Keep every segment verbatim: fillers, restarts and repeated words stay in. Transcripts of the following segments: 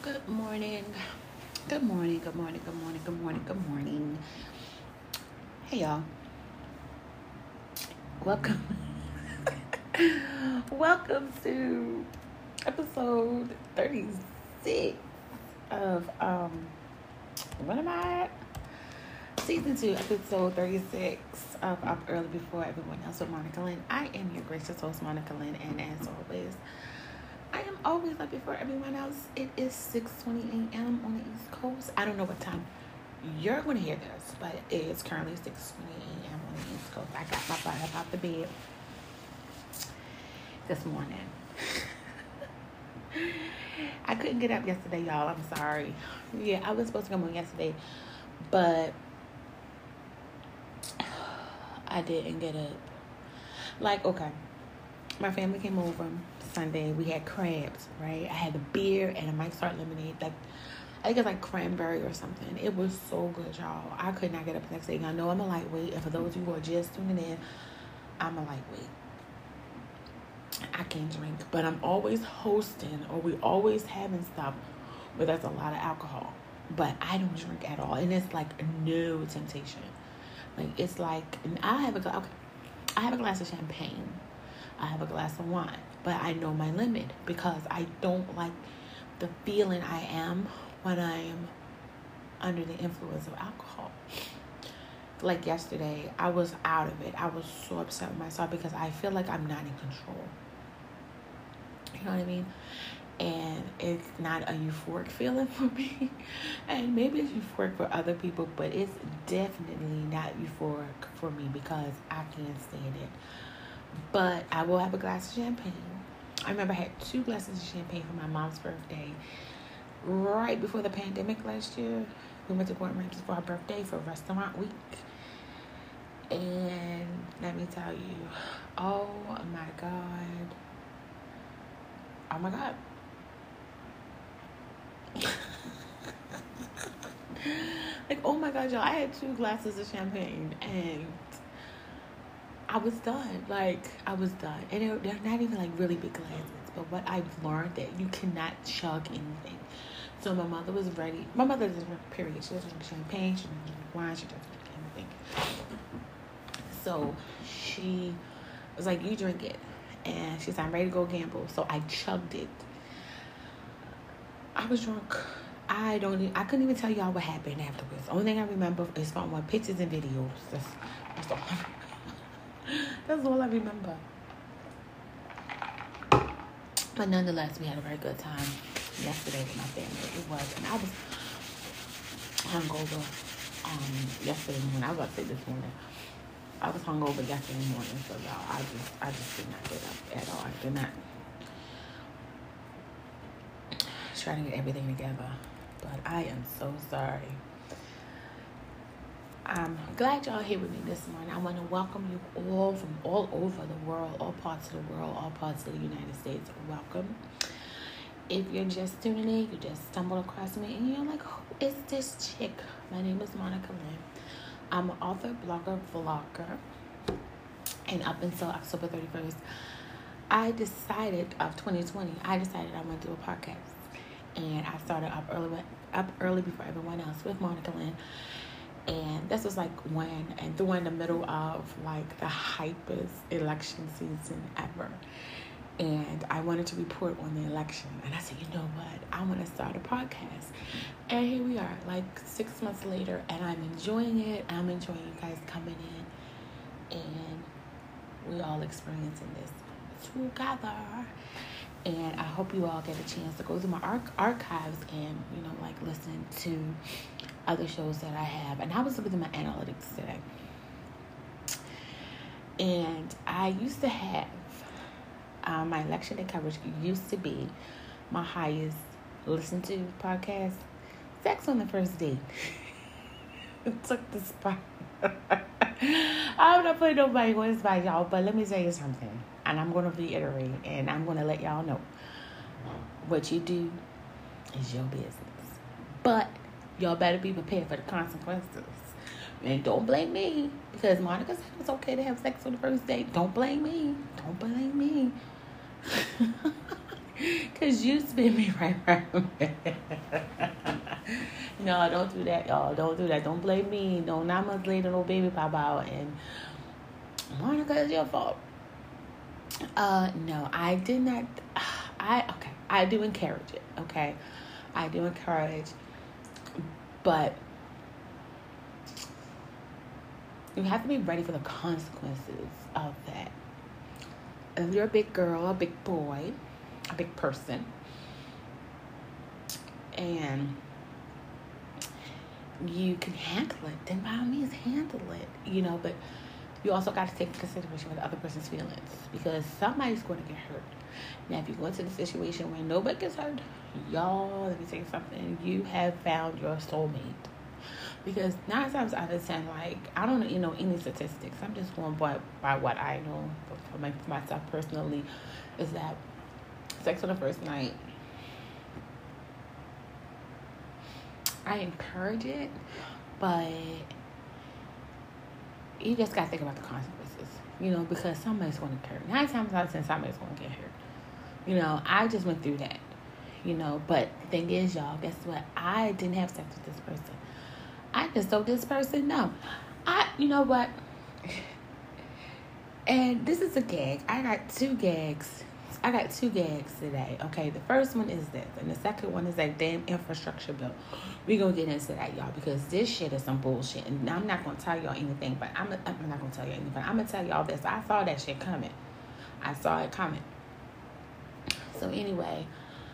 Good morning. Good morning. Good morning. Good morning. Good morning. Good morning. Hey, y'all. Welcome. Welcome to episode thirty-six of, um, what am I at? Season two, episode thirty-six of Up Early Before Everyone Else with Monica Lynn. I am your gracious host, Monica Lynn, and as always, I am always up before everyone else. It is six twenty a.m. on the East Coast. I don't know what time you're going to hear this, but it is currently six twenty a.m. on the East Coast. I got my butt up out the bed this morning. I couldn't get up yesterday, y'all. I'm sorry. Yeah, I was supposed to come on yesterday, but I didn't get up. Like, okay, my family came over Sunday. We had crabs, right? I had a beer and a Mike's Hard lemonade. Like, I think it's like cranberry or something. It was so good, y'all. I could not get up the next day. I know I'm a lightweight, and for those of you who are just tuning in, I'm a lightweight. I can't drink, but I'm always hosting, or we always having stuff where there's a lot of alcohol. But I don't drink at all, and it's like no temptation. Like, it's like, and I have a okay, I have a glass of champagne. I have a glass of wine, but I know my limit because I don't like the feeling I am when I am under the influence of alcohol. Like yesterday, I was out of it. I was so upset with myself because I feel like I'm not in control. You know what I mean? And it's not a euphoric feeling for me. And maybe it's euphoric for other people, but it's definitely not euphoric for me because I can't stand it. But I will have a glass of champagne. I remember I had two glasses of champagne for my mom's birthday. Right before the pandemic last year, we went to Gordon Ramsay for our birthday for restaurant week. And let me tell you, oh my God. Oh my God. Like, oh my God, y'all, I had two glasses of champagne and I was done. Like, I was done. And it, they're not even like really big glasses. But what I've learned that you cannot chug anything. So my mother was ready. My mother doesn't drink, period. She doesn't drink champagne. She doesn't drink wine. She doesn't drink anything. So she was like, you drink it. And she said, I'm ready to go gamble. So I chugged it. I was drunk. I don't even, I couldn't even tell y'all what happened afterwards. The only thing I remember is from my pictures and videos. That's, that's all. That's all I remember. But nonetheless, we had a very good time yesterday with my family. It was, and I was hungover um, yesterday morning. I was about to say this morning. I was hungover yesterday morning, so y'all, I just, I just did not get up at all. I did not try to get everything together. But I am so sorry. I'm glad y'all here with me this morning. I want to welcome you all from all over the world, all parts of the world, all parts of the United States. Welcome. If you're just tuning in, you just stumbled across me and you're like, who is this chick? My name is Monica Lynn. I'm an author, blogger, vlogger. And up until October thirty-first, I decided of twenty twenty, I decided I want to do a podcast. And I started up early, up early before everyone else with Monica Lynn. And this was like when, and during the middle of like the hypest election season ever. And I wanted to report on the election. And I said, you know what? I want to start a podcast. And here we are, like six months later, and I'm enjoying it. I'm enjoying you guys coming in. And we all experiencing this together. And I hope you all get a chance to go through my arch- archives and, you know, like listen to other shows that I have. And I was looking at my analytics today. And I used to have, um, my election day coverage used to be my highest listened to podcast, Sex on the First Date. It took the spot. I'm not putting nobody on the spot, y'all, but let me tell you something. And I'm going to reiterate, and I'm going to let y'all know. What you do is your business. But y'all better be prepared for the consequences. And don't blame me, because Monica said it's okay to have sex on the first date. Don't blame me. Don't blame me. Because you spin me right around. No, don't do that, y'all. Don't do that. Don't blame me. No, nine months later, no baby pop out. And Monica, it's your fault. Uh, no, I did not. I, okay. I do encourage it, okay? I do encourage. But you have to be ready for the consequences of that. If you're a big girl, a big boy, a big person, and you can handle it, then by all means handle it, you know, but you also got to take into consideration with the other person's feelings, because somebody's going to get hurt. Now, if you go into the situation where nobody gets hurt, y'all, let me tell you something, you have found your soulmate. Because nine times out of ten, like, I don't you know any statistics. I'm just going by, by what I know for, my, for myself personally, is that sex on the first night, I encourage it, but you just got to think about the consequences, you know, because somebody's going to get hurt. Nine times out of ten, somebody's going to get hurt. You know, I just went through that, you know, but the thing is, y'all, guess what? I didn't have sex with this person. I just told this person no. I, you know what? And this is a gag. I got two gags. I got two gags today. Okay, the first one is this, and the second one is that damn infrastructure bill. We gonna get into that, y'all, because this shit is some bullshit. And I'm not gonna tell y'all anything, but I'm, I'm not gonna tell y'all anything. But I'm gonna tell y'all this. I saw that shit coming. I saw it coming. So anyway,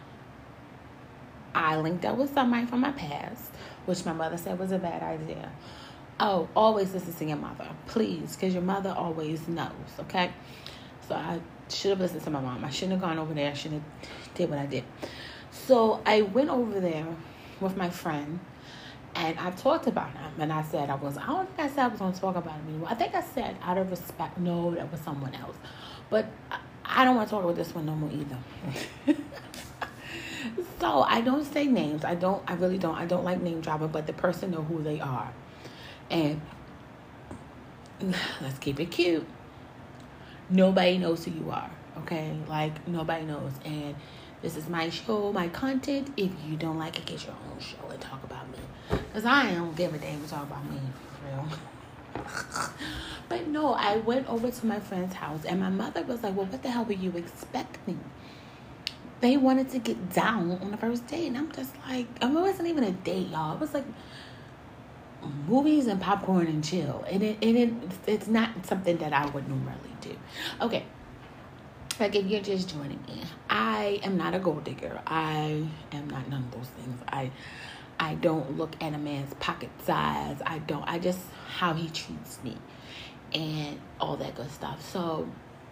I linked up with somebody from my past, which my mother said was a bad idea. Oh, always listen to your mother, please, because your mother always knows, okay? So I should have listened to my mom. I shouldn't have gone over there. I shouldn't have did what I did. So I went over there with my friend, and I talked about him, and I said I was, I don't think I said I was going to talk about him anymore. I think I said out of respect, no, that was someone else. But I, I don't want to talk about this one no more either. So I don't say names. I don't, I really don't. I don't like name dropping, but the person know who they are. And let's keep it cute. Nobody knows who you are, okay? Like, nobody knows. And this is my show, my content. If you don't like it, get your own show and talk about me. Because I don't give a damn to talk about me, for real. But no, I went over to my friend's house, and my mother was like, well, what the hell were you expecting? They wanted to get down on the first date. And I'm just like, I mean, it wasn't even a date, y'all. It was like movies and popcorn and chill. And it, and it it's not something that I would normally do. Okay. Like, if you're just joining me, I am not a gold digger. I am not none of those things. I I don't look at a man's pocket size. I don't. I just how he treats me and all that good stuff. So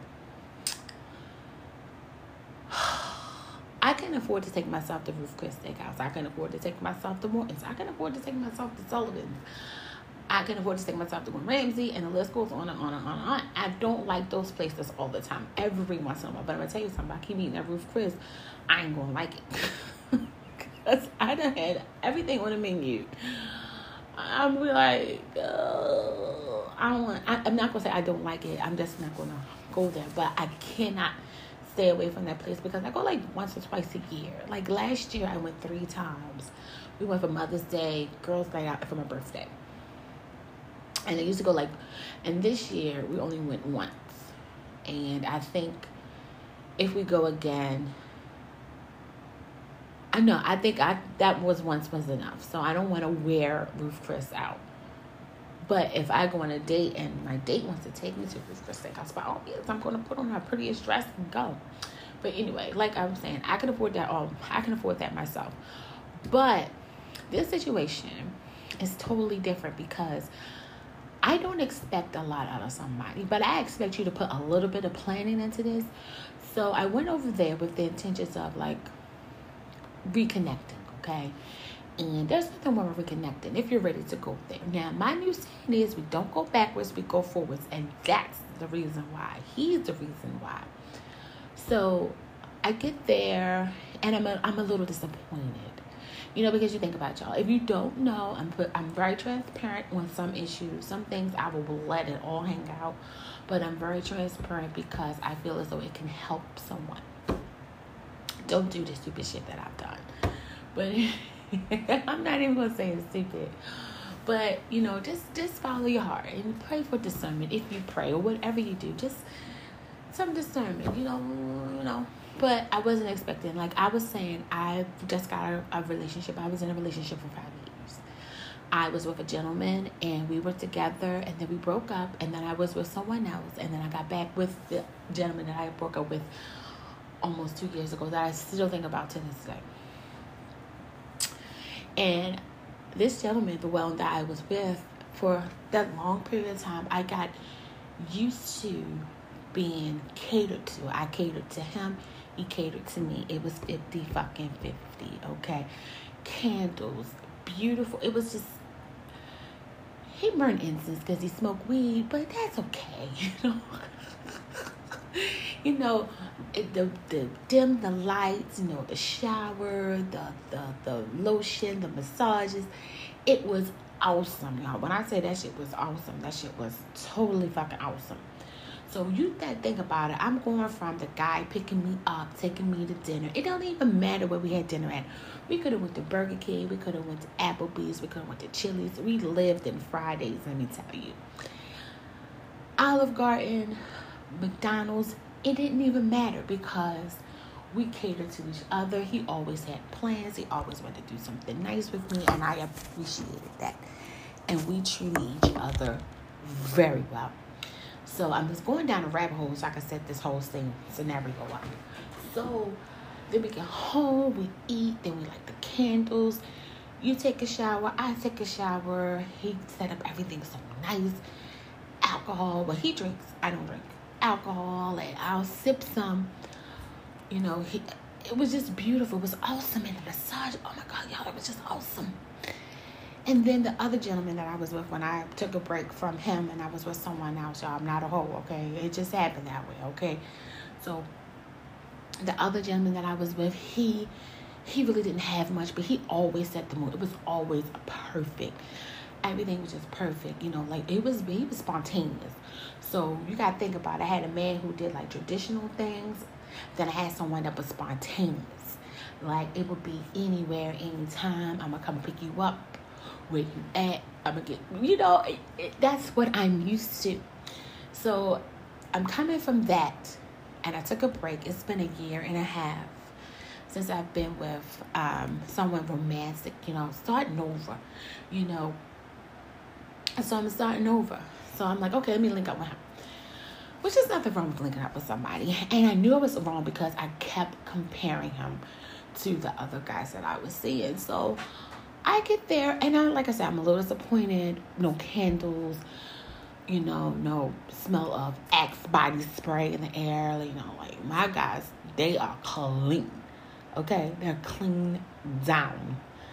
I can afford to take myself to Ruth Chris Steakhouse. I can afford to take myself to Morton's. I can afford to take myself to Sullivan's. I can afford to take myself to Gordon Ramsay, and the list goes on and on and on and on. I don't like those places all the time, every once in a while. But I'm going to tell you something. I keep eating at Ruth Chris, I ain't going to like it. Because I done had everything on the menu. I'm like, uh, I don't want, I, I'm not going to say I don't like it. I'm just not going to go there. But I cannot stay away from that place because I go like once or twice a year. Like last year I went three times. We went for Mother's Day, girls' night out, for my birthday. And I used to go like, and this year we only went once. And I think if we go again, I know, I think I that was once was enough. So I don't want to wear Ruth Chris out. But if I go on a date and my date wants to take me to Ruth Chris Steakhouse, by all means, I'm going to put on my prettiest dress and go. But anyway, like I was saying, I can afford that all. I can afford that myself. But this situation is totally different because I don't expect a lot out of somebody, but I expect you to put a little bit of planning into this. So I went over there with the intentions of like reconnecting, okay? And there's nothing wrong with reconnecting if you're ready to go there. Now, my new saying is we don't go backwards, we go forwards. And that's the reason why. He's the reason why. So I get there and I'm a, I'm a little disappointed. You know, because you think about y'all. If you don't know, I'm put, I'm very transparent on some issues. Some things I will let it all hang out. But I'm very transparent because I feel as though it can help someone. don't do the stupid shit that I've done. But I'm not even gonna say it's stupid. But you know, just just follow your heart and pray for discernment. If you pray or whatever you do, just some discernment. You know, you know. But I wasn't expecting. Like I was saying, I just got a, a relationship. I was in a relationship for five years. I was with a gentleman, and we were together, and then we broke up, and then I was with someone else, and then I got back with the gentleman that I broke up with almost two years ago that I still think about to this day. And this gentleman, the one that I was with for that long period of time, I got used to being catered to. I catered to him. He catered to me. It was fifty fucking fifty, okay? Candles, beautiful. It was just, he burned incense because he smoked weed, but that's okay, you know? You know, it, the the dim the lights, you know, the shower, the, the the lotion, the massages. It was awesome, y'all. When I say that shit was awesome, that shit was totally fucking awesome. So you that think about it, I'm going from the guy picking me up, taking me to dinner. It don't even matter where we had dinner at. We could have went to Burger King, we could have went to Applebee's, we could have went to Chili's. We lived in Fridays, let me tell you. Olive Garden, McDonald's, it didn't even matter because we catered to each other. He always had plans. He always wanted to do something nice with me, and I appreciated that. And we treated each other very well. So I'm just going down a rabbit hole so I can set this whole thing scenario up. So then we get home, we eat, then we light the candles. You take a shower, I take a shower. He set up everything so nice. Alcohol, well, he drinks, I don't drink. Alcohol, and I'll sip some. You know, he, it was just beautiful. It was awesome. And the massage, oh my God, y'all, it was just awesome. And then the other gentleman that I was with, when I took a break from him and I was with someone else, y'all, I'm not a hoe, okay? It just happened that way, okay? So the other gentleman that I was with, he he really didn't have much, but he always set the mood. It was always perfect. Everything was just perfect, you know, like it was, he was spontaneous. So you got to think about it. I had a man who did like traditional things. Then I had someone that was spontaneous. Like it would be anywhere, anytime. I'm going to come pick you up. Where you at? I'm going to get, you know, it, it, that's what I'm used to. So I'm coming from that. And I took a break. It's been a year and a half since I've been with um, someone romantic, you know, starting over, you know. So I'm starting over. So I'm like, okay, let me link up with him. Which is nothing wrong with linking up with somebody. And I knew it was wrong because I kept comparing him to the other guys that I was seeing. So I get there, and I, like I said, I'm a little disappointed. No candles, you know, no smell of Axe body spray in the air. You know, like my guys, they are clean. Okay? They're clean down.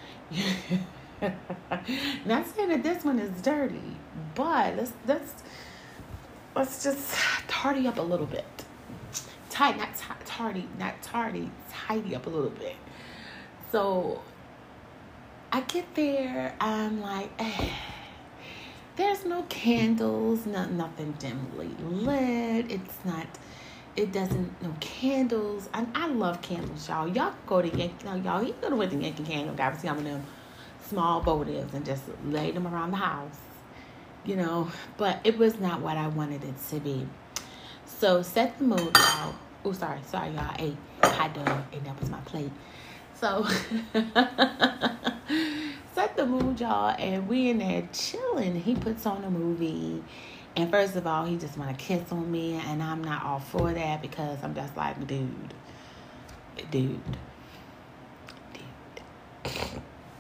Not saying that this one is dirty, but let's let's let's just tardy up a little bit. Tidy, not t- tardy, not tardy, tidy up a little bit. So I get there, I'm like, eh, there's no candles, not nothing dimly lit. It's not. It doesn't, no candles. I, I love candles, y'all. Y'all go to Yankee, no, y'all, you go to with the Yankee Candle guy, see some of them small votives and just lay them around the house, you know. But it was not what I wanted it to be. So set the mood, y'all. Oh, sorry, sorry, y'all. I ate hot dog and that was my plate. So set the mood, y'all, and we in there chilling. He puts on a movie. And first of all, he just want to kiss on me, and I'm not all for that because I'm just like, dude, dude, dude.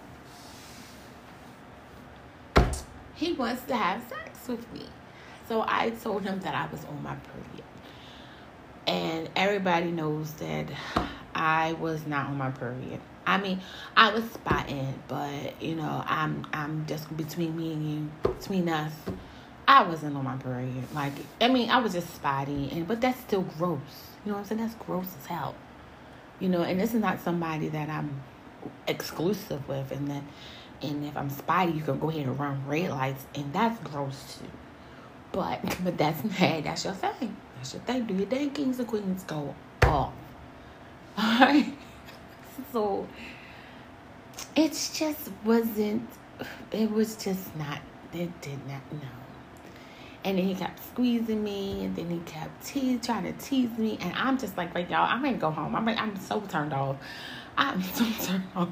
He wants to have sex with me. So I told him that I was on my period. And everybody knows that I was not on my period. I mean, I was spotting, but, you know, I'm I'm just between me and you, between us. I wasn't on my period. Like, I mean, I was just spotty, and but that's still gross. You know what I'm saying? That's gross as hell. You know, and this is not somebody that I'm exclusive with, and that, and if I'm spotty, you can go ahead and run red lights, and that's gross too. But, but that's, hey, that's your thing. That's your thing. Do your thing, kings and queens. Go off. All right? So it just wasn't, it was just not, it did not, no. And then he kept squeezing me, and then he kept te- trying to tease me, and I'm just like, like, y'all, I'm ready to go home. I'm ready, I'm so turned off. I'm so turned off.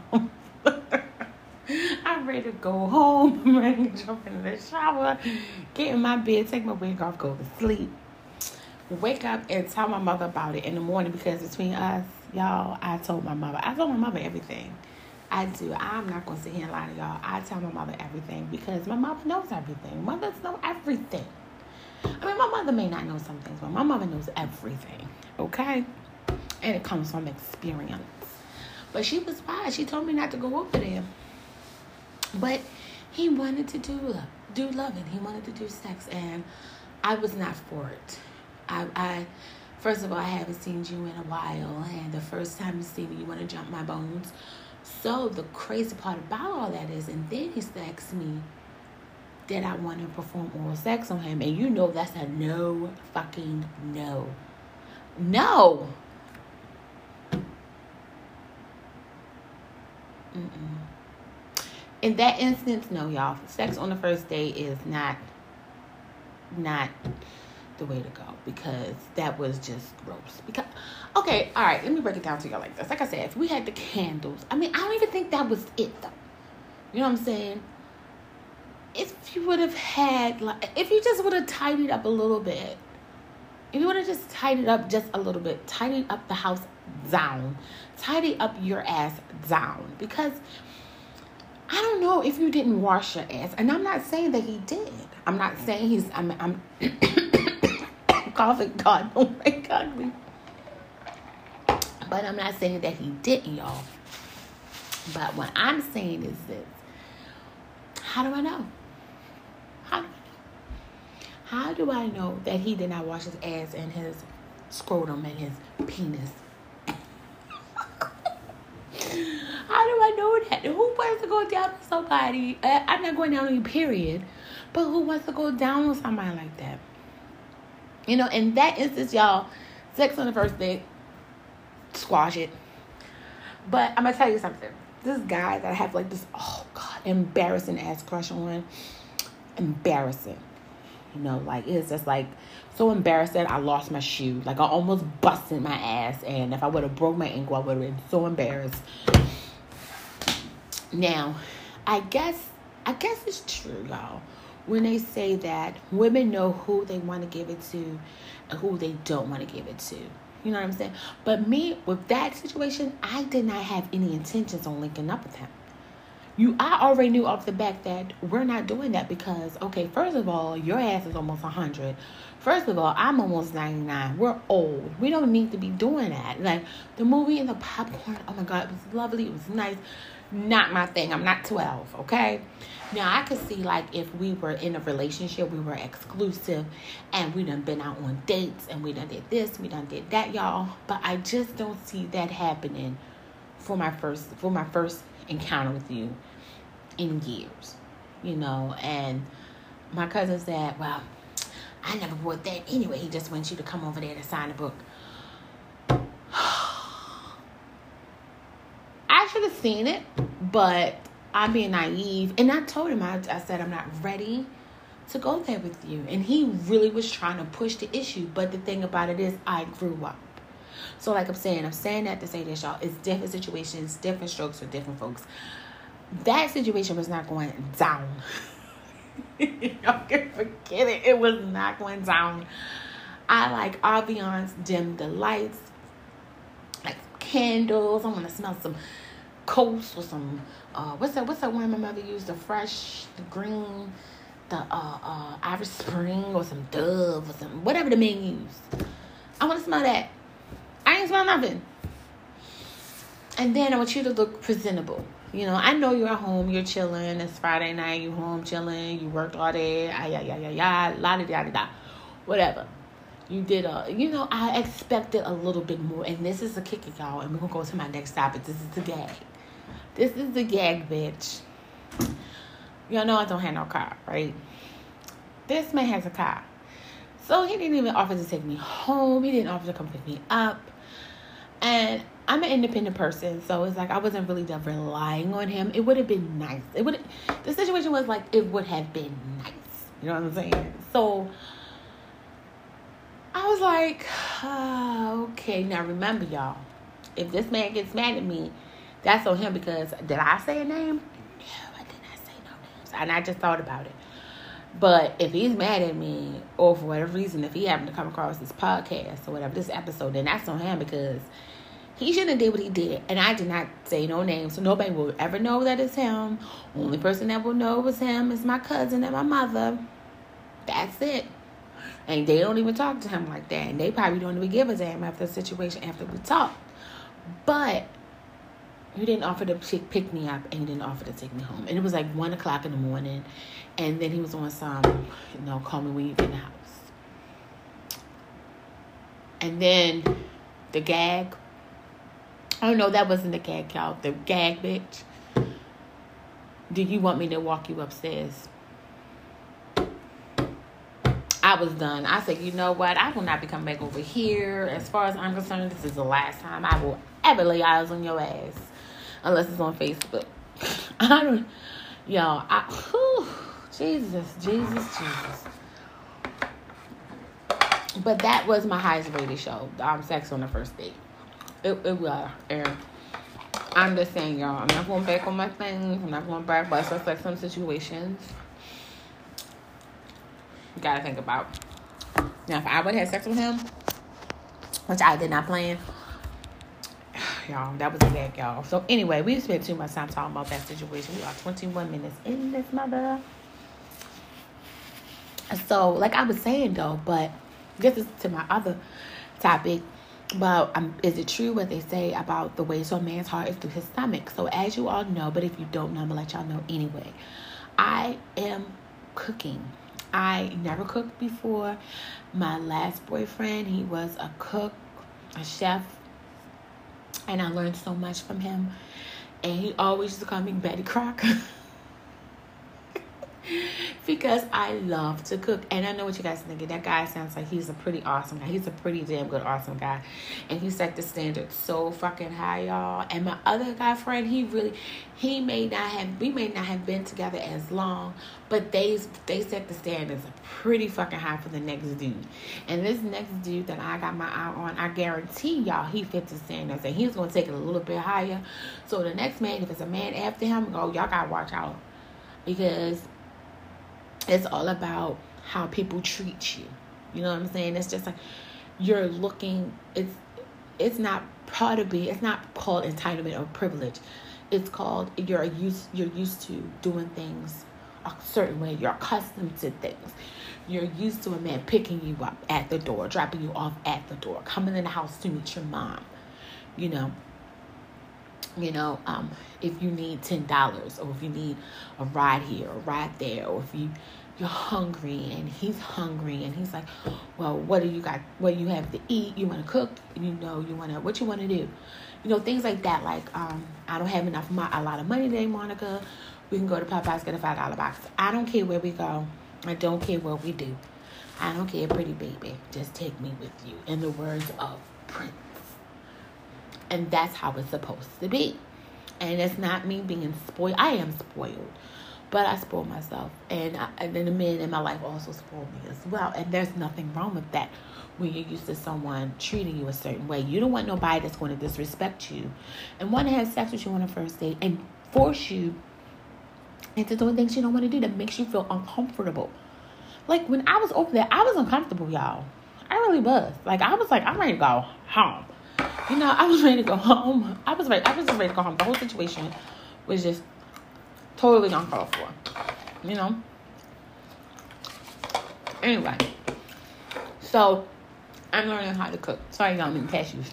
I'm ready to go home. I'm ready to jump in the shower, get in my bed, take my wig off, go to sleep. Wake up and tell my mother about it in the morning, because between us, y'all, I told my mother. I told my mother everything. I do. I'm not going to sit here and lie to y'all. I tell my mother everything because my mother knows everything. Mothers know everything. I mean, my mother may not know some things, but my mother knows everything, okay? And it comes from experience. But she was wise. She told me not to go over there. But he wanted to do love, do loving. He wanted to do sex, and I was not for it. I, I, first of all, I haven't seen you in a while, and the first time you see me, you want to jump my bones. So the crazy part about all that is, and then he asks me that I want to perform oral sex on him, and you know that's a no fucking no. No. Mm-mm. In that instance, no, y'all. Sex on the first day is not, not the way to go, because that was just gross. Because, okay, all right, let me break it down to y'all like this. Like I said, if we had the candles, I mean, I don't even think that was it, though. You know what I'm saying? If you would have had, like, if you just would have tidied up a little bit, if you would have just tidied up just a little bit, tidied up the house down, tidy up your ass down, because I don't know if you didn't wash your ass, and I'm not saying that he did. I'm not saying he's, I'm, I'm coughing, God, don't make ugly. But I'm not saying that he didn't, y'all. But what I'm saying is this. How do I know? How do I know? How do I know that he did not wash his ass and his scrotum and his penis? How do I know that? Who wants to go down on somebody? I'm not going down on you, period. But who wants to go down on somebody like that? You know, in that instance, y'all, sex on the first date, squash it. But I'm going to tell you something. This guy that I have like this, oh God, embarrassing ass crush on. Embarrassing. You know, like it's just like so embarrassing. I lost my shoe. Like I almost busted my ass. And if I would have broke my ankle, I would have been so embarrassed. Now, I guess, I guess it's true, y'all, when they say that women know who they want to give it to and who they don't want to give it to. You know what I'm saying? But me, with that situation, I did not have any intentions on linking up with him. You, I already knew off the bat that we're not doing that because, okay, first of all, your ass is almost one hundred. First of all, I'm almost ninety-nine. We're old. We don't need to be doing that. Like, the movie and the popcorn, oh my God, it was lovely. It was nice. Not my thing. I'm not twelve, okay? Now, I could see, like, if we were in a relationship, we were exclusive, and we done been out on dates, and we done did this, we done did that, y'all. But I just don't see that happening for my first, for my first encounter with you in years, you know. And my cousin said, well, I never bought that anyway. He just wants you to come over there to sign a book. I should have seen it, but I'm being naive. And I told him, I, I said, I'm not ready to go there with you. And he really was trying to push the issue. But the thing about it is, I grew up. So like I'm saying, I'm saying that to say this, y'all. It's different situations, different strokes for different folks. That situation was not going down. Y'all can forget it. It was not going down. I like ambiance, dim the lights, like candles. I want to smell some Coast or some, uh, what's that, what's that one my mother used? The fresh, the green, the uh, uh, Irish Spring or some Dove or some, whatever the man used. I want to smell that. I ain't smell nothing. And then I want you to look presentable. You know, I know you're at home, you're chilling. It's Friday night, you home chilling. You worked all day. Ah, yeah, yeah, yeah, yeah. La da da da da. Whatever. You did a, you know, I expected a little bit more. And this is a kicker, y'all. And we're going to go to my next topic. This is the gag. This is the gag, bitch. Y'all know I don't have no car, right? This man has a car. So he didn't even offer to take me home. He didn't offer to come pick me up. And I'm an independent person, so it's like I wasn't really relying on him. It would have been nice. It would. The situation was like it would have been nice. You know what I'm saying? So I was like, oh, okay. Now remember, y'all, if this man gets mad at me, that's on him because did I say a name? No, I did not say no names, and I just thought about it. But if he's mad at me, or for whatever reason, if he happened to come across this podcast or whatever, this episode, then that's on him because he shouldn't have did what he did. And I did not say no names, so nobody will ever know that it's him. Only person that will know it was him is my cousin and my mother. That's it. And they don't even talk to him like that. And they probably don't even give a damn after the situation after we talk. But you didn't offer to pick me up and you didn't offer to take me home. And it was like one o'clock in the morning. And then he was on some, you know, call me when you get in the house. And then the gag. Oh, no, that wasn't the gag, y'all. The gag, bitch. Do you want me to walk you upstairs? I was done. I said, you know what? I will not be coming back over here. As far as I'm concerned, this is the last time I will ever lay eyes on your ass. Unless it's on Facebook. I don't... Yo, I... Whew, Jesus, Jesus, Jesus. But that was my highest rated show. Um, Sex on the First Date. It, it was. And I'm just saying, y'all, I'm not going back on my things. I'm not going back, but it's just like some situations you gotta think about. Now, if I would have sex with him, which I did not plan, y'all, that was a gag, y'all. So anyway, we spent too much time talking about that situation. We are twenty-one minutes in this mother. So, like I was saying, though, but this is to my other topic. Well, um, is it true what they say about the way to a man's heart is through his stomach? So as you all know, but if you don't know, I'm going to let y'all know anyway. I am cooking. I never cooked before. My last boyfriend, he was a cook, a chef. And I learned so much from him. And he always used to call me Betty Crocker. Because I love to cook. And I know what you guys are thinking. That guy sounds like he's a pretty awesome guy. He's a pretty damn good awesome guy. And he set the standard so fucking high, y'all. And my other guy friend, he really, he may not have, we may not have been together as long, but they, they set the standards pretty fucking high for the next dude. And this next dude that I got my eye on, I guarantee y'all he fits the standards. And he's going to take it a little bit higher. So the next man, if it's a man after him, oh, y'all got to watch out. Because it's all about how people treat you. You know what I'm saying? It's just like you're looking. It's it's not part of it. It's not called entitlement or privilege. It's called you're used. You're used to doing things a certain way. You're accustomed to things. You're used to a man picking you up at the door, dropping you off at the door, coming in the house to meet your mom. You know. You know, um, if you need ten dollars or if you need a ride here or a ride there, or if you, you're hungry and he's hungry and he's like, well, what do you got? What do you have to eat? You want to cook? You know, you want to, what you want to do? You know, things like that. Like, um, I don't have enough, mo- a lot of money today, Monica. We can go to Popeyes, get a five dollar box. I don't care where we go. I don't care what we do. I don't care, pretty baby. Just take me with you. In the words of Prince. And that's how it's supposed to be. And it's not me being spoiled. I am spoiled. But I spoil myself. And, I, and then the men in my life also spoil me as well. And there's nothing wrong with that when you're used to someone treating you a certain way. You don't want nobody that's going to disrespect you and want to have sex with you on a first date and force you into doing things you don't want to do that makes you feel uncomfortable. Like, when I was over there, I was uncomfortable, y'all. I really was. Like, I was like, I'm ready to go home. You know, I was ready to go home. I was ready. I was just ready to go home. The whole situation was just totally uncalled for. You know? Anyway. So, I'm learning how to cook. Sorry, y'all, I'm cashews.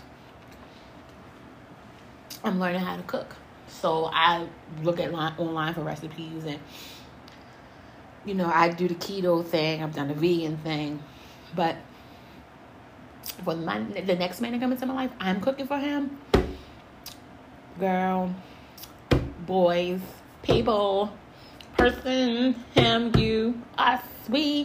I'm learning how to cook. So, I look at line, online for recipes and, you know, I do the keto thing. I've done the vegan thing. But for my, the next man that comes into my life, I'm cooking for him. Girl, boys, people, person, him, you, us, we.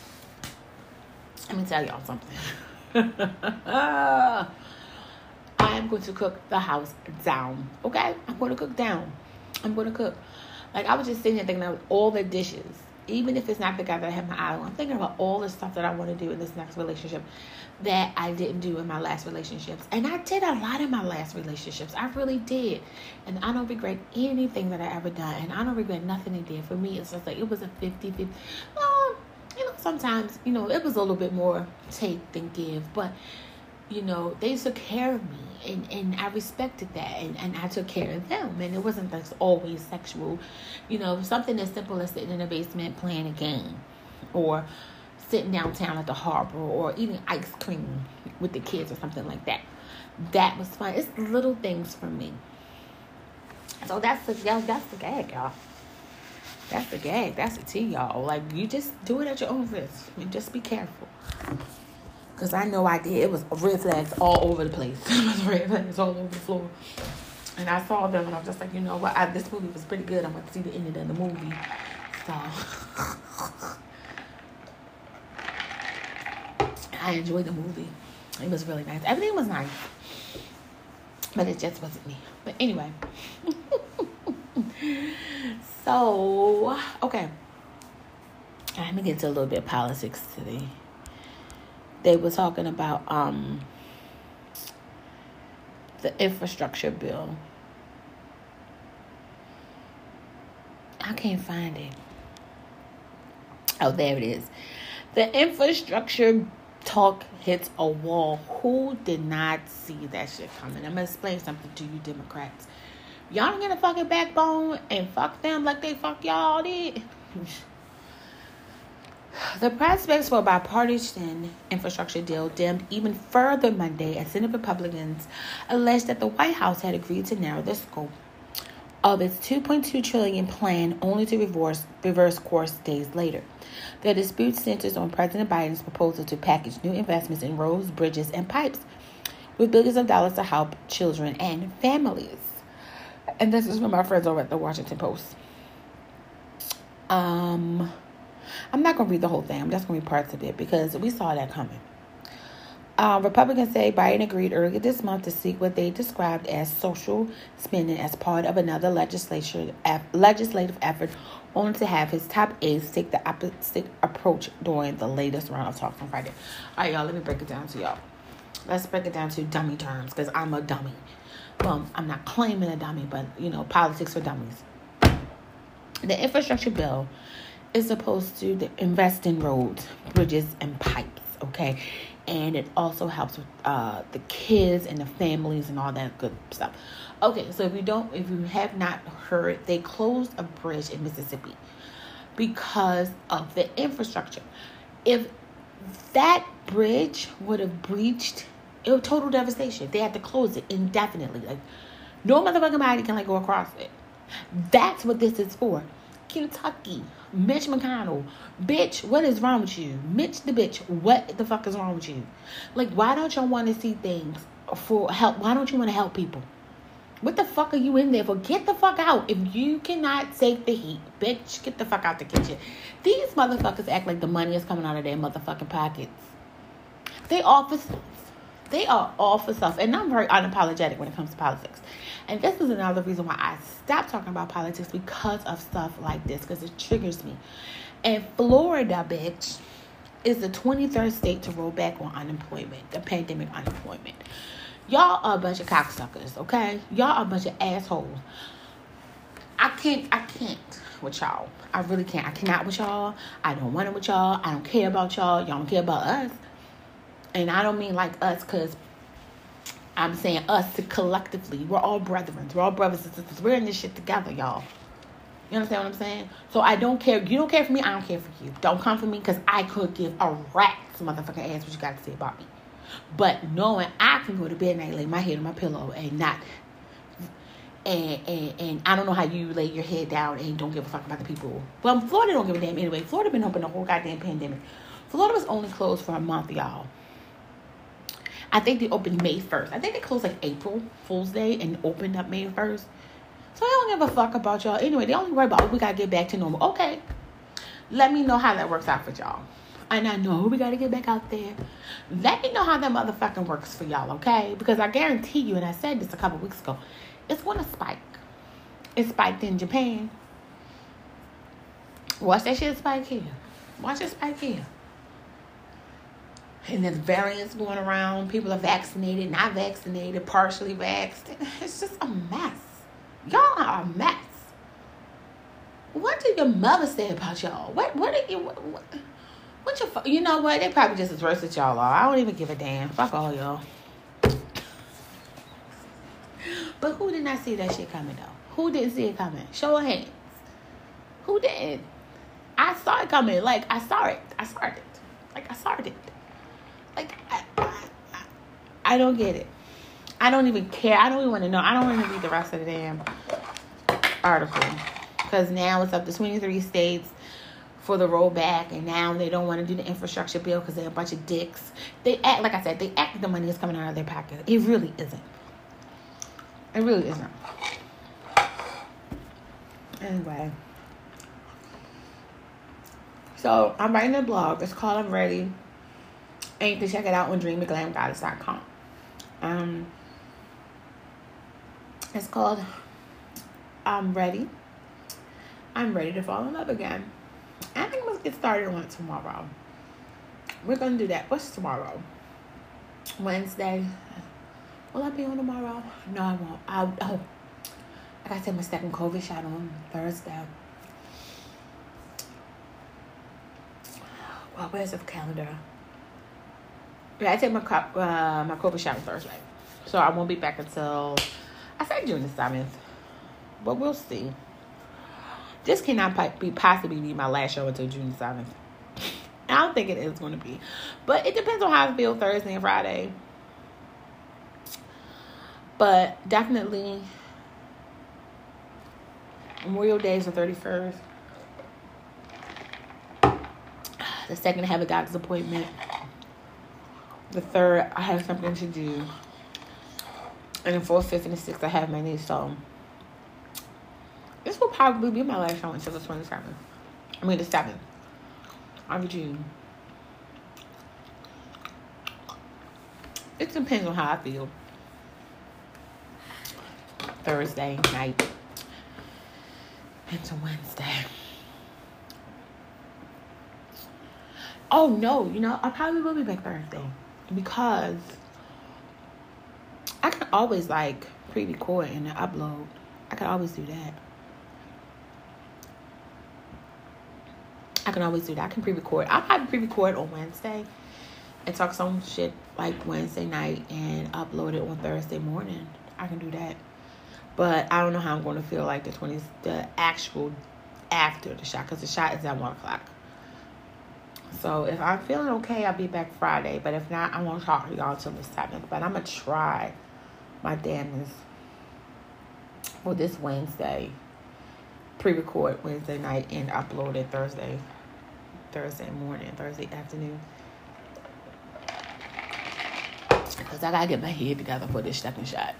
Let me tell y'all something. I am going to cook the house down. Okay? I'm going to cook down. I'm going to cook. Like, I was just sitting there thinking about all the dishes. Even if it's not the guy that I have my eye on, I'm thinking about all the stuff that I want to do in this next relationship that I didn't do in my last relationships. And I did a lot in my last relationships. I really did. And I don't regret anything that I ever done. And I don't regret nothing they did. For me, it's just like, it was a fifty-fifty. Well, you know, sometimes, you know, it was a little bit more take than give. But, you know, they took care of me. And, and I respected that. And, and I took care of them. And it wasn't like always sexual. You know, something as simple as sitting in the basement playing a game. Or sitting downtown at the harbor. Or eating ice cream with the kids or something like that. That was fun. It's little things for me. So that's the, that's the gag, y'all. That's the gag. That's the tea, y'all. Like, you just do it at your own risk. And just be careful. Because I know I did. It was red flags all over the place. It was red flags all over the floor. And I saw them and I was just like, you know what? I, this movie was pretty good. I'm going to see the ending of the movie. So, I enjoyed the movie. It was really nice. Everything was nice. But it just wasn't me. But anyway. So, okay. Let me get to a little bit of politics today. They were talking about um, the infrastructure bill. I can't find it. Oh, there it is. The infrastructure talk hits a wall. Who did not see that shit coming? I'm going to explain something to you Democrats. Y'all don't get a fucking backbone and fuck them like they fuck y'all did. The prospects for a bipartisan infrastructure deal dimmed even further Monday as Senate Republicans alleged that the White House had agreed to narrow the scope of its two point two trillion dollars plan only to reverse, reverse course days later. The dispute centers on President Biden's proposal to package new investments in roads, bridges, and pipes with billions of dollars to help children and families. And this is from my friends over at the Washington Post. Um... I'm not going to read the whole thing. I'm just going to read parts of it because we saw that coming. Uh, Republicans say Biden agreed earlier this month to seek what they described as social spending as part of another legislature, legislative effort, only to have his top aides take the opposite approach during the latest round of talks on Friday. All right, y'all, let me break it down to y'all. Let's break it down to dummy terms because I'm a dummy. Well, I'm not claiming a dummy, but, you know, politics for dummies. The infrastructure bill is supposed to invest in roads, bridges, and pipes, okay? And it also helps with uh, the kids and the families and all that good stuff. Okay, so if you don't, if you have not heard, they closed a bridge in Mississippi because of the infrastructure. If that bridge would have breached, it was total devastation. They had to close it indefinitely. Like, no motherfucking body can like go across it. That's what this is for. Kentucky, Mitch McConnell, bitch, what is wrong with you? Mitch the bitch, what the fuck is wrong with you? Like, why don't y'all want to see things for help? Why don't you want to help people? What the fuck are you in there for? Get the fuck out. If you cannot take the heat, bitch, get the fuck out the kitchen. These motherfuckers act like the money is coming out of their motherfucking pockets. They all for stuff. They are all for stuff. And I'm very unapologetic when it comes to politics. And this is another reason why I stopped talking about politics, because of stuff like this, because it triggers me. And Florida, bitch, is the twenty-third state to roll back on unemployment, the pandemic unemployment. Y'all are a bunch of cocksuckers, okay? Y'all are a bunch of assholes. I can't, I can't with y'all. I really can't. I cannot with y'all. I don't want it with y'all. I don't care about y'all. Y'all don't care about us. And I don't mean like us because I'm saying us to collectively. We're all brethren. We're all brothers and sisters. We're in this shit together, y'all. You understand what I'm saying? So I don't care. You don't care for me. I don't care for you. Don't come for me because I could give a rat's motherfucking ass what you got to say about me. But knowing I can go to bed and lay my head on my pillow and not... And, and and I don't know how you lay your head down and don't give a fuck about the people. Well, Florida don't give a damn anyway. Florida been open the whole goddamn pandemic. Florida was only closed for a month, y'all. I think they opened May first. I think they closed like April Fool's Day and opened up May first. So I don't give a fuck about y'all. Anyway, they only worry about, oh, we got to get back to normal. Okay. Let me know how that works out for y'all. And I know we got to get back out there. Let me know how that motherfucking works for y'all, okay? Because I guarantee you, and I said this a couple weeks ago, it's going to spike. It spiked in Japan. Watch that shit spike here. Watch it spike here. And there's variants going around. People are vaccinated, not vaccinated, partially vaxxed. It's just a mess. Y'all are a mess. What did your mother say about y'all? What? What did you? What, what, what your? You know what? They probably just as worse as y'all are. I don't even give a damn. Fuck all y'all. But who did not see that shit coming though? Who didn't see it coming? Show of hands. Who didn't? I saw it coming. Like I saw it. I saw it. Like I saw it. Like I, I, I don't get it. I don't even care. I don't even want to know. I don't want to read the rest of the damn article. Because now it's up to twenty-three states for the rollback. And now they don't want to do the infrastructure bill because they're a bunch of dicks. They act, like I said, they act like the money is coming out of their pocket. It really isn't. It really isn't. Anyway. So, I'm writing a blog. It's called I'm Ready. And you can check it out on dream the glam goddess dot com. Um, it's called I'm Ready. I'm ready to fall in love again. I think let's get started on it tomorrow. We're going to do that. What's tomorrow? Wednesday. Will I be on tomorrow? No, I won't. I'll, oh, I got to take my second COVID shot on Thursday. Well, where's the calendar? Yeah, I take my uh, my COVID shot on Thursday. So I won't be back until, I say June the seventh. But we'll see. This cannot be possibly be my last show until June the seventh. I don't think it is going to be. But it depends on how I feel Thursday and Friday. But definitely, Memorial Day is the thirty-first. The second, I have a doctor's appointment. The third, I have something to do. And the fourth, fifth, and the sixth, I have my niece. So this will probably be my last show until the twenty-seventh. I mean, the seventh of June. It depends on how I feel. Thursday night into Wednesday. Oh, no. You know, I probably will be back Thursday. Because I can always, like, pre-record and upload. I can always do that. I can always do that. I can pre-record. I'll probably pre-record on Wednesday and talk some shit like Wednesday night and upload it on Thursday morning. I can do that. But I don't know how I'm going to feel like the twentieth, the actual after the shot, because the shot is at one o'clock. So if I'm feeling okay, I'll be back Friday. But if not, I won't talk to y'all until the seventh. But I'm going to try my damnedest for this Wednesday. Pre-record Wednesday night and upload it Thursday. Thursday morning, Thursday afternoon. Because I got to get my head together for this second shot.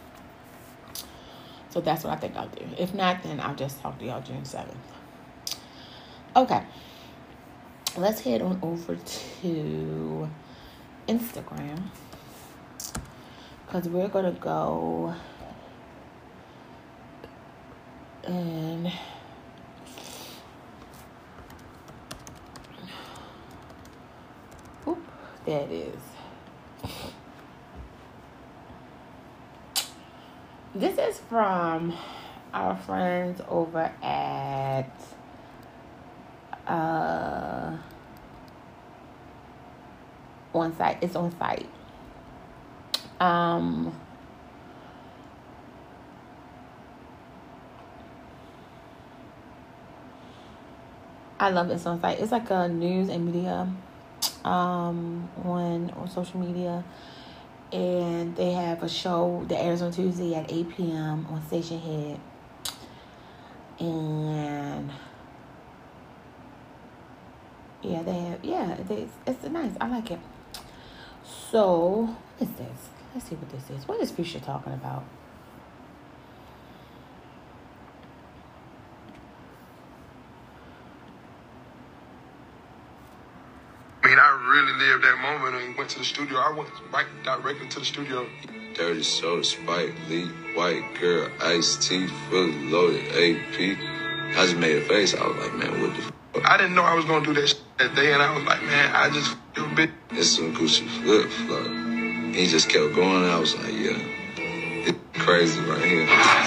So that's what I think I'll do. If not, then I'll just talk to y'all June seventh. Okay. Let's head on over to Instagram. Because we're going to go and oop, there it is. This is from our friends over at uh, on site. It's on site. Um, I love this on site. It's like a news and media um, on on social media. And they have a show that airs on Tuesday at eight p.m. on Station Head. And yeah, they have, yeah, they, it's nice. I like it. So, what is this? Let's see what this is. What is Fuchsia talking about? mean, I really lived that moment and went to the studio. I went right directly to the studio. Dirty soda, Spike Lee, white girl, iced tea, fully loaded, A P. I just made a face. I was like, man, what the f***? I didn't know I was going to do that shit that day, and I was like, man, I just feel a bit. It's some Gucci flip-flop. He just kept going, and I was like, yeah, it's crazy right here.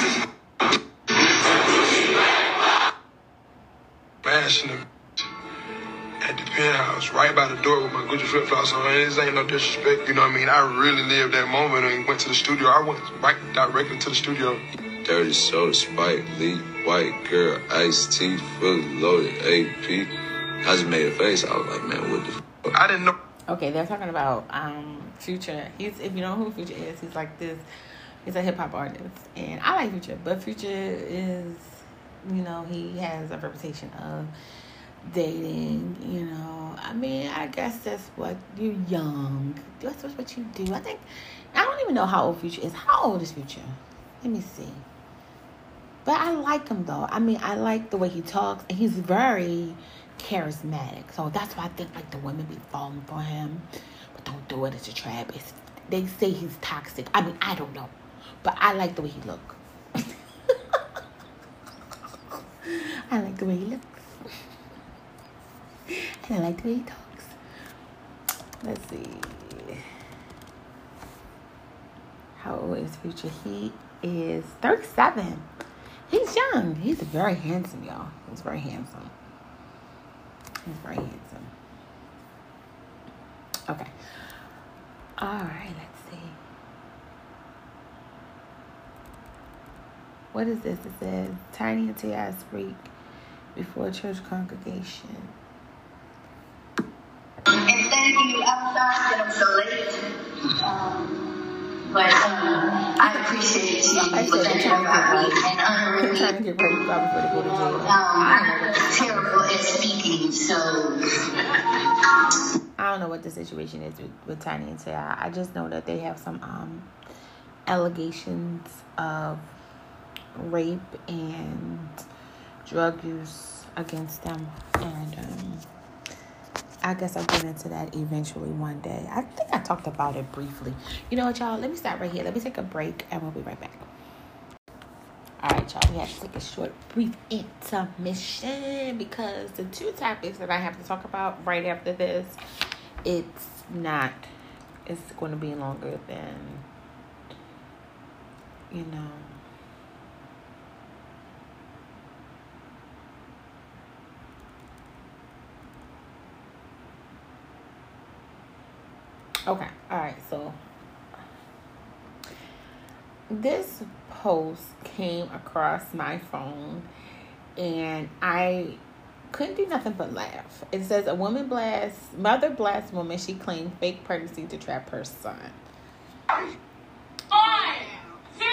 Mashing the at the penthouse, right by the door with my Gucci flip-flops on. And this ain't no disrespect, you know what I mean? I really lived that moment and went to the studio. I went right directly to the studio. Dirty soda, Spike Lee, white girl, iced tea, fully loaded, A P. I just made a face. I was like, man, what the f***? I didn't know. Okay, they're talking about um Future. He's, if you know who Future is, he's like this. He's a hip hop artist, and I like Future, but Future is, you know, he has a reputation of dating. You know, I mean, I guess that's what you're young. That's what you do. I think I don't even know how old Future is. How old is Future? Let me see. But I like him though. I mean, I like the way he talks, and he's very charismatic. So that's why I think like the women be falling for him. But don't do it. It's a trap. It's, they say he's toxic. I mean, I don't know, but I like the way he look. I like the way he looks, and I like the way he talks. Let's see. How old is Future? He is thirty-seven. He's young. He's very handsome, y'all. He's very handsome. He's very handsome. Okay. All right, let's see. What is this? It says, Tiny and T I speak before church congregation. And thank you. I'm sorry that I'm so late. Um, But um, I appreciate you I for thinking about me and honoring me. Trying to get ready before they go to jail. Um, I'm terrible at speaking, so. I don't know what the situation is with, with Tiny and T I. I just know that they have some um, allegations of rape and drug use against them. And um, I guess I'll get into that eventually one day. I think I talked about it briefly. You know what, y'all? Let me stop right here. Let me take a break, and we'll be right back. All right, y'all. We have to take a short, brief intermission because the two topics that I have to talk about right after this, it's not, it's going to be longer than, you know, okay, all right, so this post came across my phone and I couldn't do nothing but laugh. It says, a woman blasts, mother blasts woman, she claimed fake pregnancy to trap her son. One, two,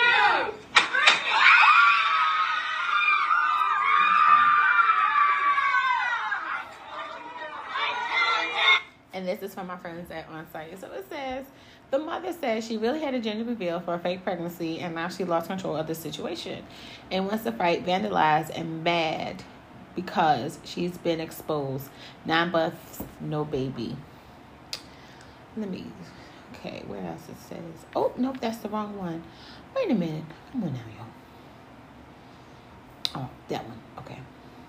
and this is from my friends at On Site. So it says, the mother says she really had a gender reveal for a fake pregnancy and now she lost control of the situation and wants to fight, vandalized, and mad because she's been exposed. Nine months, no baby. Let me, okay, where else it says? Oh, nope, that's the wrong one. Wait a minute. Come on now, y'all. Oh, that one. Okay.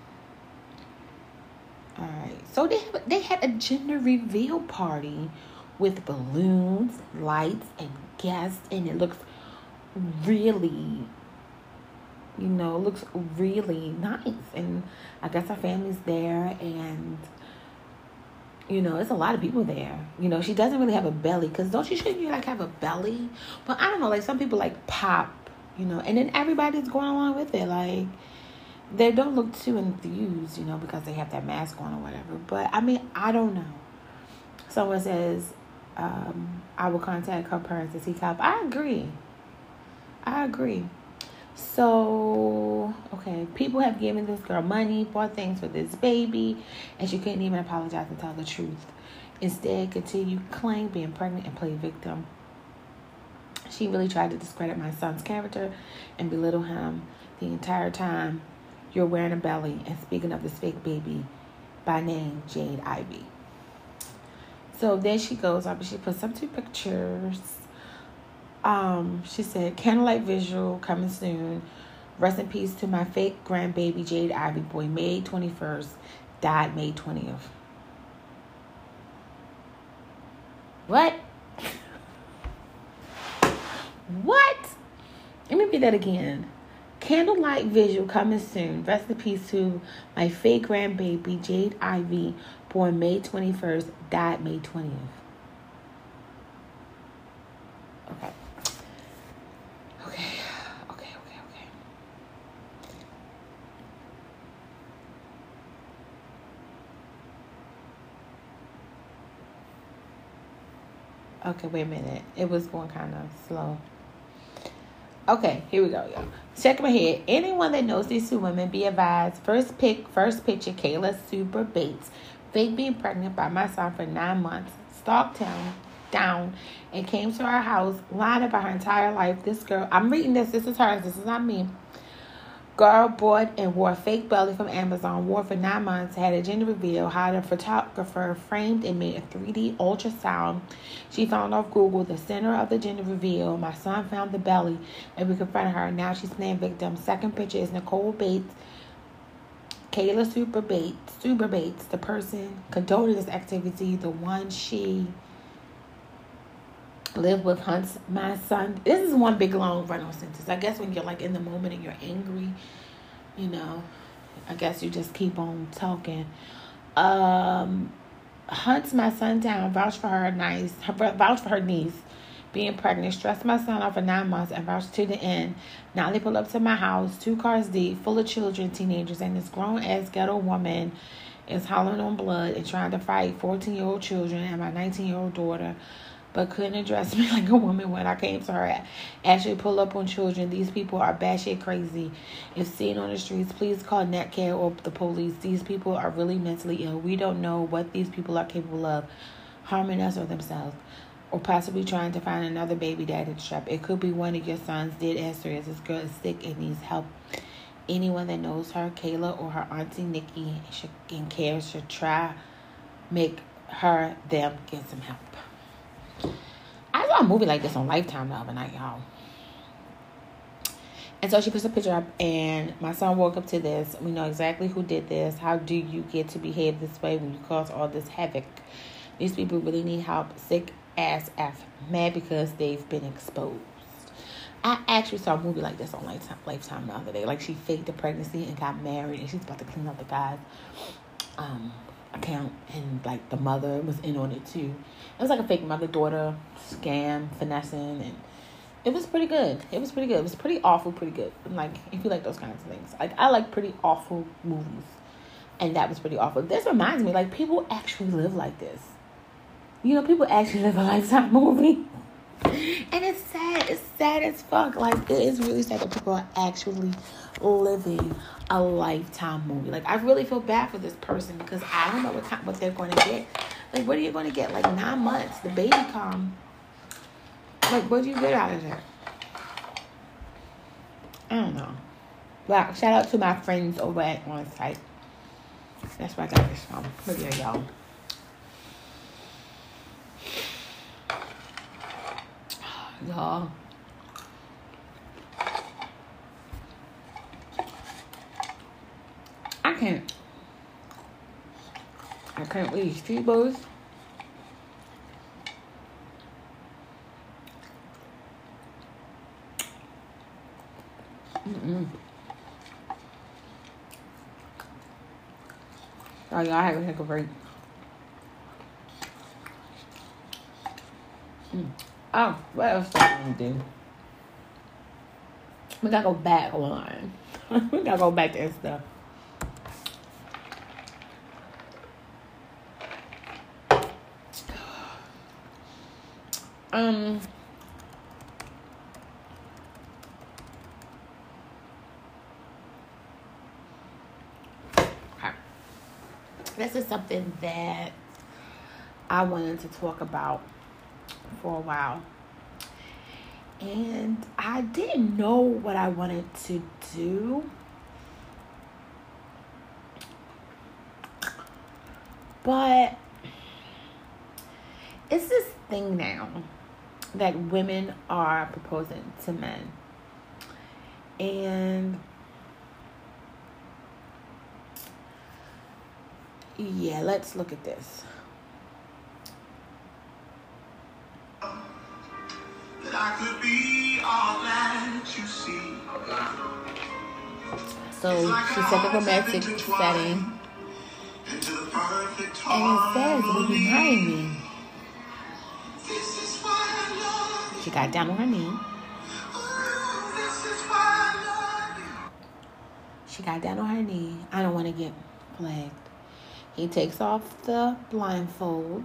All right, so they they had a gender reveal party with balloons, lights, and guests, and it looks really, you know, looks really nice. And I guess our family's there, and you know, it's a lot of people there. You know, she doesn't really have a belly, because don't you shouldn't you like have a belly? But I don't know, like some people like pop, you know, and then everybody's going along with it, like. They don't look too enthused, you know, because they have that mask on or whatever. But, I mean, I don't know. Someone says, um, I will contact her parents to seek help. I agree. I agree. So, okay. People have given this girl money, bought things for this baby, and she couldn't even apologize and tell the truth. Instead, continue to claim being pregnant and play victim. She really tried to discredit my son's character and belittle him the entire time. You're wearing a belly and speaking of this fake baby by name Jade Ivy. So then she goes up and she puts up two pictures. Um, she said, candlelight visual coming soon. Rest in peace to my fake grandbaby Jade Ivy boy, May twenty-first, died May twentieth. What? What? Let me read that again. Candlelight visual coming soon. Rest in peace to my fake grandbaby Jade Ivy, born May twenty-first, died May twentieth. Okay. Okay. Okay, okay, okay. Okay, wait a minute. It was going kind of slow. Okay, here we go, y'all. Check my head. Anyone that knows these two women, be advised. First pick, first picture, Kayla Super Bates. Fake being pregnant by my son for nine months. Stalked him down and came to our house, lied about her entire life. This girl, I'm reading this. This is hers. This is not me. Girl bought and wore a fake belly from Amazon. Wore for nine months. Had a gender reveal. Hired a photographer. Framed and made a three D ultrasound. She found off Google the center of the gender reveal. My son found the belly and we confronted her. Now she's playing victim. Second picture is Nicole Bates. Kayla Super Bates. Super Bates. The person condoning this activity. The one she lived with hunts my son. This is one big long run-on sentence. I guess when you're like in the moment and you're angry, you know, I guess you just keep on talking. Um, hunts my son down, vouch for her nice, vouch for her niece being pregnant, stressed my son out for nine months and vouched to the end. Now they pull up to my house, two cars deep, full of children, teenagers, and this grown-ass ghetto woman is hollering on blood and trying to fight fourteen-year-old children and my nineteen-year-old daughter, but couldn't address me like a woman when I came to her. Actually pull up on children. These people are batshit crazy. If seen on the streets, please call NetCare or the police. These people are really mentally ill. We don't know what these people are capable of, harming us or themselves, or possibly trying to find another baby daddy to trap. It could be one of your sons. Dead ass serious. This girl is sick and needs help. Anyone that knows her, Kayla or her auntie Nikki, should, and cares, should try make her, them, get some help. I saw a movie like this on Lifetime the other night, y'all. And so she puts a picture up, and my son woke up to this. We know exactly who did this. How do you get to behave this way when you cause all this havoc? These people really need help. Sick ass F. Mad because they've been exposed. I actually saw a movie like this on Lifetime, Lifetime the other day. Like, she faked the pregnancy and got married, and she's about to clean up the guy's um, account, and like the mother was in on it too. It was like a fake mother-daughter scam, finessing, and it was pretty good. It was pretty good. It was pretty awful, pretty good. Like, if you like those kinds of things. Like, I like pretty awful movies, and that was pretty awful. This reminds me, like, people actually live like this. You know, people actually live a Lifetime movie. And it's sad. It's sad as fuck. Like, it is really sad that people are actually living a Lifetime movie. Like, I really feel bad for this person because I don't know what time, what they're going to get. Like, what are you going to get? Like, nine months. The baby come. Like, what do you get out of that? I don't know. Well, shout out to my friends over at On Site. That's where I got this from. Look here, y'all. Y'all. I can't. I can't eat street boys. Mm-mm. Oh, y'all have to take a break. Mm. Oh, what else do I want to do? We gotta go back on. We gotta go back to that stuff. Um. Okay. This is something that I wanted to talk about for a while. And I didn't know what I wanted to do. But it's this thing now that women are proposing to men. And yeah, let's look at this. That I could be all that you see. So she set the romantic setting. And it says, will you marry me? She got down on her knee. She got down on her knee. I don't want to get flagged. He takes off the blindfold.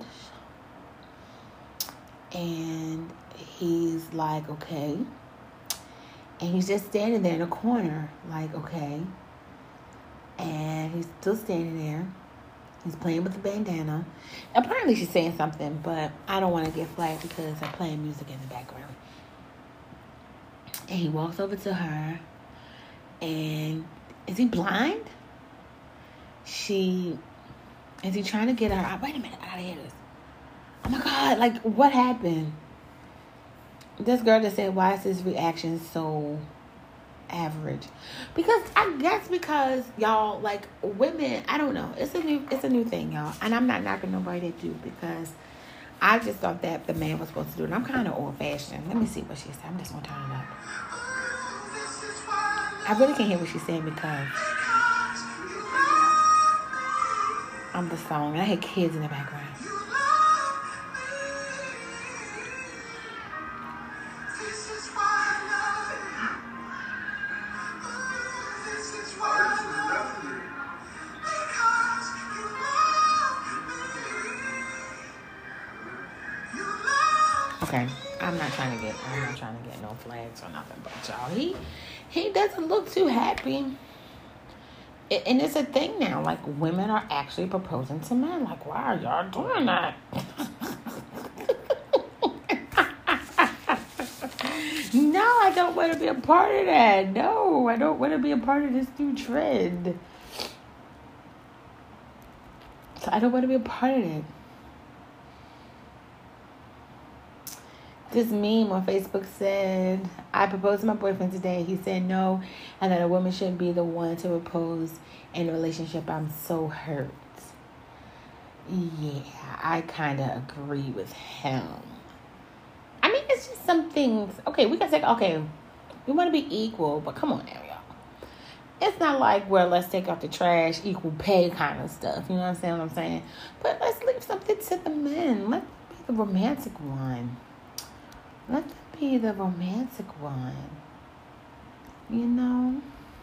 And he's like, okay. And he's just standing there in a corner, like, okay. And he's still standing there. He's playing with the bandana. Apparently she's saying something, but I don't want to get flagged because I'm playing music in the background. And he walks over to her. And is he blind? She, is he trying to get her out? Wait a minute, I gotta hear this. Oh my God, like, what happened? This girl just said, why is this reaction so average? Because I guess because y'all, like, women, I don't know, it's a new it's a new thing, y'all, and I'm not knocking nobody that do, because I just thought that the man was supposed to do it. And I'm kind of old-fashioned. Let me see what she said. I'm just gonna turn it up. I really can't hear what she's saying because I'm the song and I had kids in the background. Okay, I'm not trying to get I'm not trying to get no flags or nothing, but y'all, he he doesn't look too happy. It, and it's a thing now, like, women are actually proposing to men. Like, why are y'all doing that? No, I don't want to be a part of that. No, I don't want to be a part of this new trend. So I don't want to be a part of it. This meme on Facebook said, I proposed to my boyfriend today. He said no, and that a woman shouldn't be the one to propose in a relationship. I'm so hurt. Yeah, I kind of agree with him. I mean, it's just some things. Okay, we can take, okay, we want to be equal, but come on now, y'all. It's not like, well, let's take out the trash, equal pay kind of stuff. You know what I'm saying? What I'm saying? But let's leave something to the men. Let's be the romantic one. Let them be the romantic one. You know?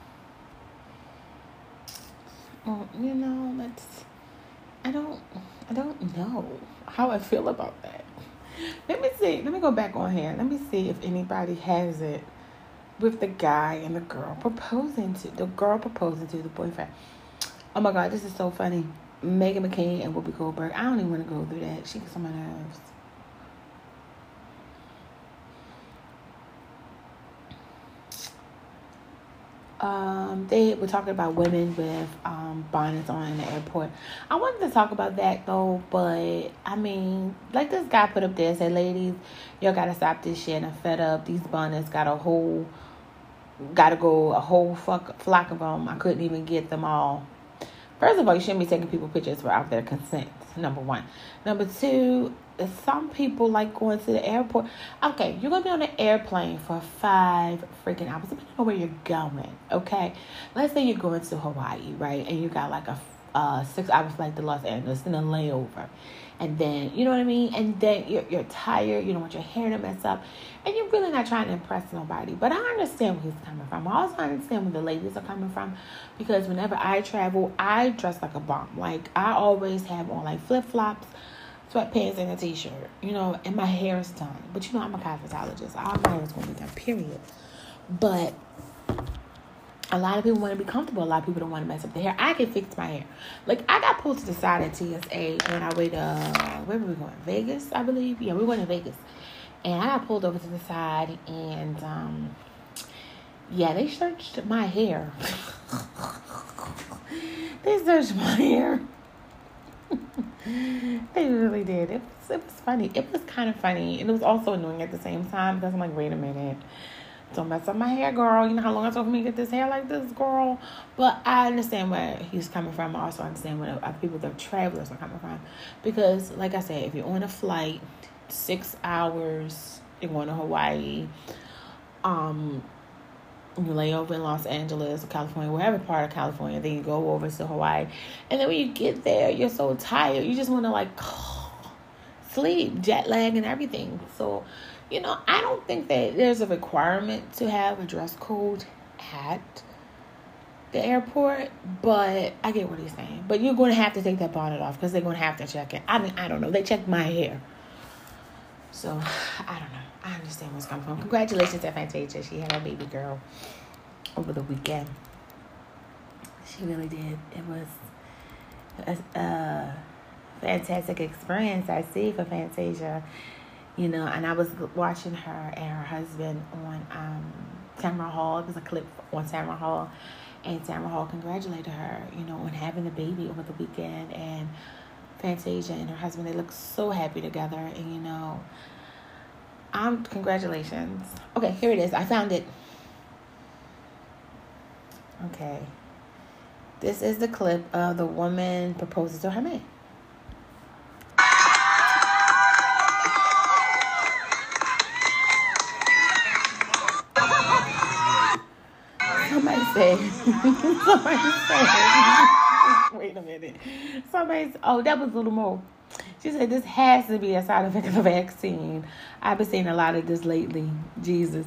Well, you know, let's... I don't... I don't know how I feel about that. Let me see. Let me go back on here. Let me see if anybody has it with the guy and the girl proposing to... The girl proposing to the boyfriend. Oh, my God. This is so funny. Meghan McCain and Whoopi Goldberg. I don't even want to go through that. She gets on my nerves. Um, they were talking about women with um, bonnets on in the airport. I wanted to talk about that though, but I mean, like this guy put up there, said, ladies, y'all gotta stop this shit. I'm fed up. These bonnets got a whole, gotta go a whole fuck, flock of them. I couldn't even get them all. First of all, you shouldn't be taking people pictures without their consent. Number one. Number two, some people like going to the airport. Okay, you're going to be on an airplane for five freaking hours. Depending on where you're going, okay? Let's say you're going to Hawaii, right? And you got like a uh, six hour flight to Los Angeles and a layover. And then, you know what I mean? And then you're, you're tired. You don't want your hair to mess up. And you're really not trying to impress nobody. But I understand where he's coming from. I also understand where the ladies are coming from. Because whenever I travel, I dress like a bomb. Like, I always have on, like, flip-flops, sweatpants, and a t-shirt. You know, and my hair is done. But, you know, I'm a cosmetologist. All my hair is going to be done, period. But a lot of people want to be comfortable. A lot of people don't want to mess up their hair. I can fix my hair. Like, I got pulled to the side at T S A when I went, uh, where were we going? Vegas, I believe. Yeah, we went to Vegas. And I got pulled over to the side, and, um, yeah, they searched my hair. They searched my hair. They really did. It was, it was funny. It was kind of funny. And it was also annoying at the same time because I'm like, wait a minute. Don't mess up my hair, girl. You know how long it took for me to get this hair like this, girl? But I understand where he's coming from. I also understand where other people, the travelers, are coming from. Because, like I said, if you're on a flight, six hours, you're going to Hawaii, um, you lay over in Los Angeles or California, wherever part of California, then you go over to Hawaii. And then when you get there, you're so tired. You just want to, like, sleep, jet lag and everything. So, you know, I don't think that there's a requirement to have a dress code at the airport, but I get what he's saying. But you're going to have to take that bonnet off because they're going to have to check it. I mean, I don't know. They checked my hair. So, I don't know. I understand what's coming from. Congratulations to Fantasia. She had her baby girl over the weekend. She really did. It was a, a fantastic experience, I see, for Fantasia. You know, and I was watching her and her husband on um, Tamara Hall. It was a clip on Tamara Hall. And Tamara Hall congratulated her, you know, on having the baby over the weekend. And Fantasia and her husband, they look so happy together. And, you know, um, congratulations. Okay, here it is. I found it. Okay. This is the clip of the woman proposes to her man. Somebody said, somebody said, wait a minute. Somebody said, oh, that was a little more. She said, this has to be a side effect of a vaccine. I've been seeing a lot of this lately. Jesus.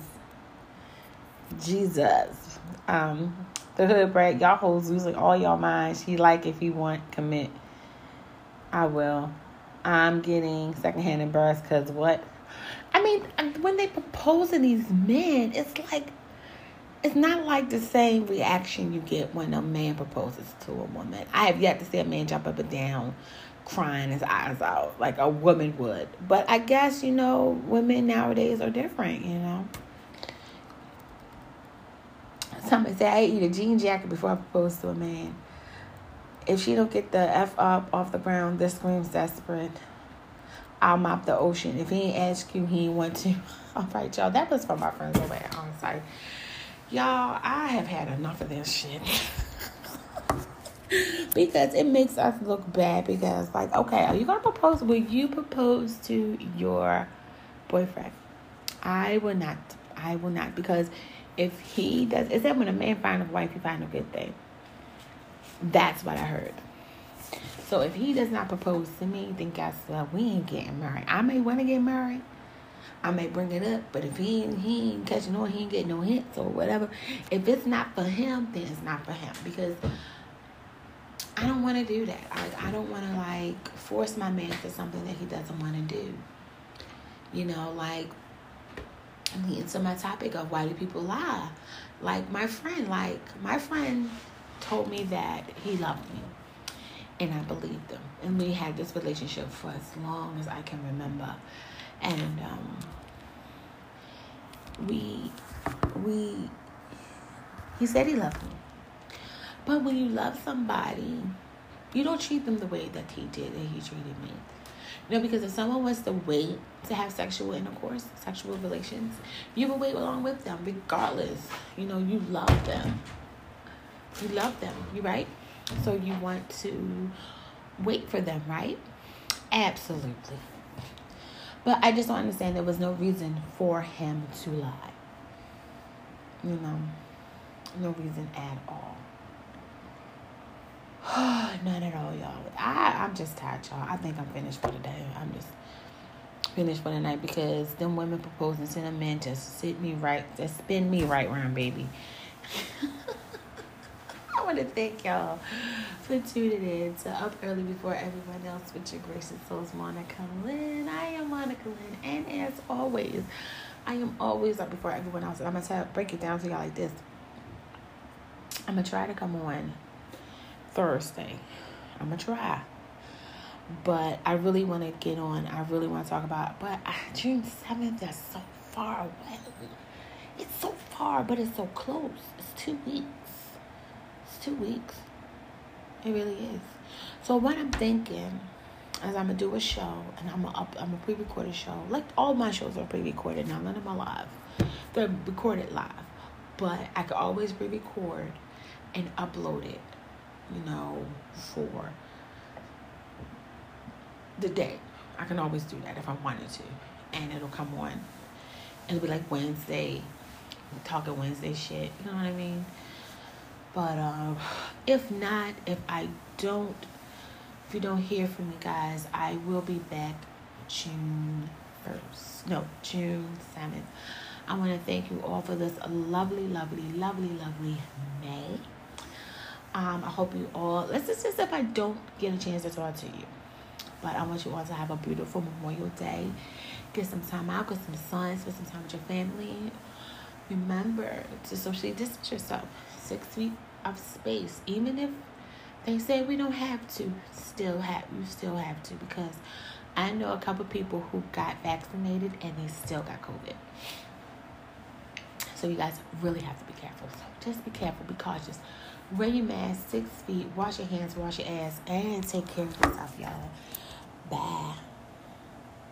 Jesus. Um, the hood brat, y'all hoes losing all y'all minds. She like if you want, commit. I will. I'm getting secondhand embarrassed because what? I mean, when they propose to these men, it's like, it's not like the same reaction you get when a man proposes to a woman. I have yet to see a man jump up and down, crying his eyes out like a woman would. But I guess, you know, women nowadays are different, you know. Somebody said, I eat a jean jacket before I propose to a man. If she don't get the F up off the ground, this screams desperate. I'll mop the ocean. If he ain't ask you, he ain't want to. All right, y'all. That was from my friends over at On Site. Y'all, I have had enough of this shit. Because it makes us look bad. Because, like, okay, are you going to propose? Will you propose to your boyfriend? I will not. I will not. Because if he does, it said when a man finds a wife, he finds a good thing. That's what I heard. So if he does not propose to me, then guess what? We ain't getting married. I may want to get married. I may bring it up, but if he ain't, he ain't catching on, he ain't getting no hints or whatever. If it's not for him, then it's not for him. Because I don't want to do that. I, I don't want to, like, force my man to something that he doesn't want to do. You know, like, into my topic of why do people lie. Like, my friend, like, my friend told me that he loved me. And I believed him. And we had this relationship for as long as I can remember. And um, we, we, he said he loved me. But when you love somebody, you don't treat them the way that he did, that he treated me. You know, because if someone wants to wait to have sexual intercourse, sexual relations, you will wait along with them regardless. You know, you love them. You love them, you right? So you want to wait for them, right? Absolutely. But I just don't understand there was no reason for him to lie. You know, no reason at all. None at all, y'all. I, I'm just tired, y'all. I think I'm finished for the day. I'm just finished for the night because them women proposing to them men just sit me right, just spin me right round, baby. I want to thank y'all for tuning in to Up Early Before Everyone Else with your gracious souls, Monica Lynn. I am Monica Lynn, and as always, I am always up before everyone else. And I'm going to break it down to y'all like this. I'm going to try to come on Thursday. I'm going to try. But I really want to get on. I really want to talk about, but June seventh, that's so far away. It's so far, but it's so close. It's two weeks. Two weeks. It really is. So what I'm thinking as I'm gonna do a show, and I'm gonna up, I'm gonna pre-record a show. Like all my shows are pre-recorded now. None of them are live. They're recorded live, but I could always re-record and upload it. You know, for the day. I can always do that if I wanted to, and it'll come on. It'll be like Wednesday, talking Wednesday shit. You know what I mean? But um, if not, if I don't. If you don't hear from me, guys, I will be back June first. No, June seventh. I want to thank you all for this lovely, lovely, lovely, lovely May. Um, I hope you all, let's just say if I don't get a chance to talk to you. But I want you all to have a beautiful Memorial Day. Get some time out, get some sun, spend some time with your family. Remember to socially distance yourself. Six feet of space. Even if they say we don't have to, still have you still have to, because I know a couple people who got vaccinated and they still got COVID. So you guys really have to be careful. So just be careful, be cautious. Wear your mask, six feet, wash your hands, wash your ass, and take care of yourself, y'all.